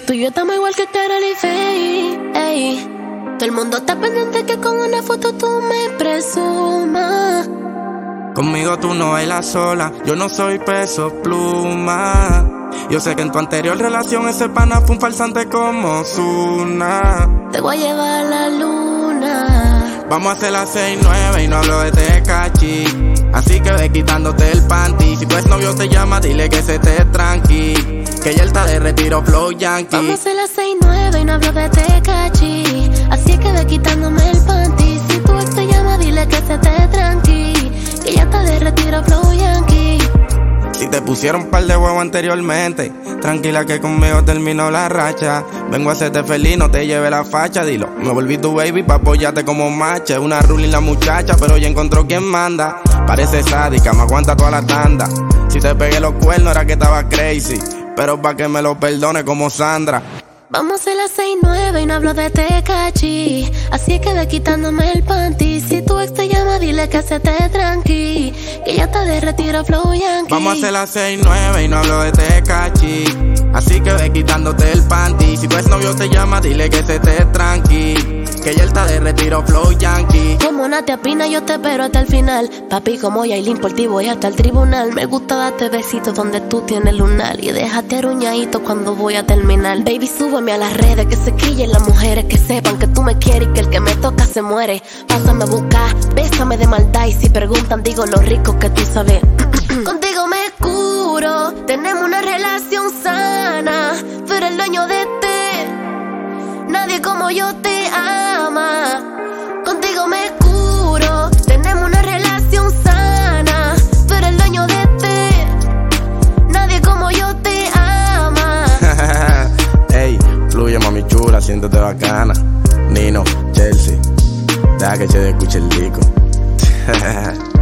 Tú y yo estamos igual que Karol y Faye, ey. Todo el mundo está pendiente que con una foto tú me presumas. Conmigo tú no bailas sola, yo no soy Peso Pluma. Yo sé que en tu anterior relación ese pana fue un farsante como Ozuna. Te voy a llevar a la luna. Vamos a hacer las 6-9 y no hablo de Tecachi. Así que ve quitándote el panty. Si tu exnovio te llama, dile que se te tranqui, que ya está de retiro flow yankee. Vamos a hacer las 6-9 y no hablo de Tecachi. Así que ve quitándome el panty. Si tu ex te llama, dile que se te tranqui, que ya está de retiro flow yankee. Si te pusieron par de huevos anteriormente, tranquila que conmigo terminó la racha. Vengo a hacerte feliz, no te lleve la facha. Dilo, me volví tu baby pa' apoyarte como macha. Es una rulín la muchacha, pero ya encontró quien manda. Parece sádica, me aguanta toda la tanda. Si te pegué los cuernos era que estaba crazy, pero pa' que me lo perdone como Sandra. Vamos a hacer las 6-9 y no hablo de Tecachi. Así que ve quitándome el panty. Si tu ex te llama, dile que se te tranqui, que ya está de retiro flow yankee. Vamos a hacer las 6-9 y no hablo de Tecachi. Así que ve quitándote el panty. Si tu exnovio te llama, dile que se te tranqui, que ya está de retiro flow yankee. Como Natia Pina yo te espero hasta el final. Papi, como Yailin por ti voy hasta el tribunal. Me gusta darte besitos donde tú tienes lunar y déjate aruñadito cuando voy a terminar. Baby, súbeme a las redes, que se quillen las mujeres, que sepan que tú me quieres y que el que me toca se muere. Pásame a buscar, bésame de maldad y si preguntan digo lo rico que tú sabes. Contigo me curo, tenemos una relación sana. Tú eres el dueño de nadie como yo te ama. Contigo me curo, tenemos una relación sana. Tú eres el dueño de nadie como yo te ama. Ey, fluye mami chula, siéntete bacana. Nino, Chelsea, deja que se escuche el disco.